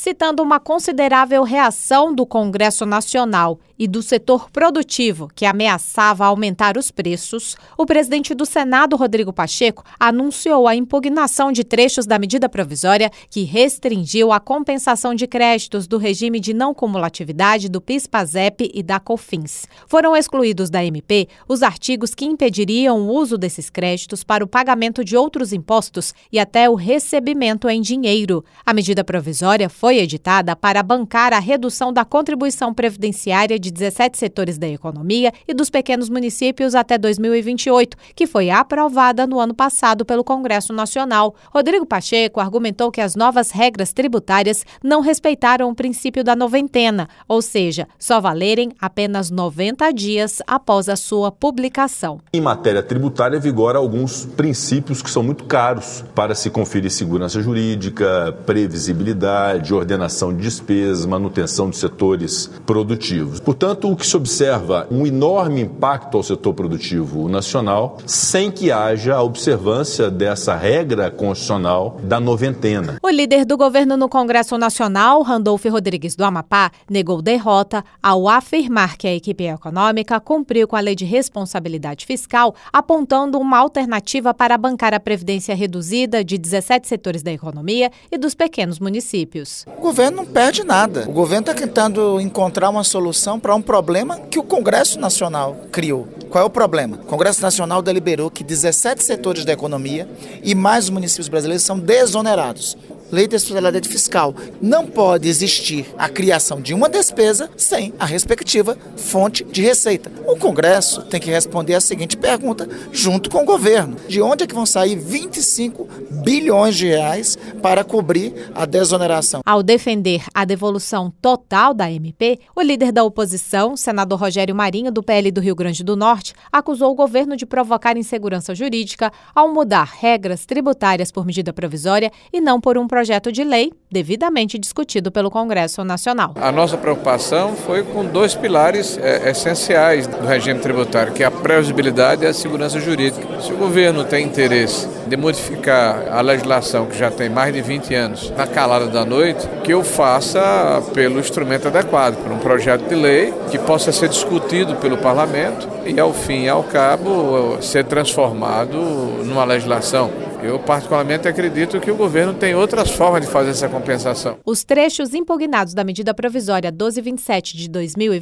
Citando uma considerável reação do Congresso Nacional e do setor produtivo, que ameaçava aumentar os preços, o presidente do Senado, Rodrigo Pacheco, anunciou a impugnação de trechos da medida provisória que restringiu a compensação de créditos do regime de não cumulatividade do PIS/PASEP e da COFINS. Foram excluídos da MP os artigos que impediriam o uso desses créditos para o pagamento de outros impostos e até o recebimento em dinheiro. A medida provisória foi editada para bancar a redução da contribuição previdenciária de 17 setores da economia e dos pequenos municípios até 2028, que foi aprovada no ano passado pelo Congresso Nacional. Rodrigo Pacheco argumentou que as novas regras tributárias não respeitaram o princípio da noventena, ou seja, só valerem apenas 90 dias após a sua publicação. Em matéria tributária, vigora alguns princípios que são muito caros para se conferir segurança jurídica, previsibilidade, ordenação de despesas, manutenção de setores produtivos. Portanto, o que se observa um enorme impacto ao setor produtivo nacional sem que haja a observância dessa regra constitucional da noventena. O líder do governo no Congresso Nacional, Randolfo Rodrigues do Amapá, negou derrota ao afirmar que a equipe econômica cumpriu com a Lei de Responsabilidade Fiscal, apontando uma alternativa para bancar a previdência reduzida de 17 setores da economia e dos pequenos municípios. O governo não perde nada. O governo está tentando encontrar uma solução para um problema que o Congresso Nacional criou. Qual é o problema? O Congresso Nacional deliberou que 17 setores da economia e mais os municípios brasileiros são desonerados. Lei de responsabilidade fiscal. Não pode existir a criação de uma despesa sem a respectiva fonte de receita. O Congresso tem que responder a seguinte pergunta junto com o governo. De onde é que vão sair 25 bilhões de reais para cobrir a desoneração? Ao defender a devolução total da MP, o líder da oposição, senador Rogério Marinho, do PL do Rio Grande do Norte, acusou o governo de provocar insegurança jurídica ao mudar regras tributárias por medida provisória e não por um projeto de lei devidamente discutido pelo Congresso Nacional. A nossa preocupação foi com dois pilares essenciais do regime tributário, que é a previsibilidade e a segurança jurídica. Se o governo tem interesse de modificar a legislação que já tem mais de 20 anos na calada da noite, que o faça pelo instrumento adequado, por um projeto de lei que possa ser discutido pelo parlamento e, ao fim e ao cabo, ser transformado numa legislação. Eu, particularmente, acredito que o governo tem outras formas de fazer essa compensação. Os trechos impugnados da medida provisória 1227 de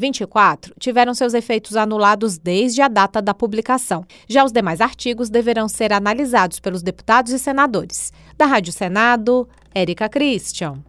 2024 tiveram seus efeitos anulados desde a data da publicação. Já os demais artigos deverão ser analisados pelos deputados e senadores. Da Rádio Senado, Érica Christian.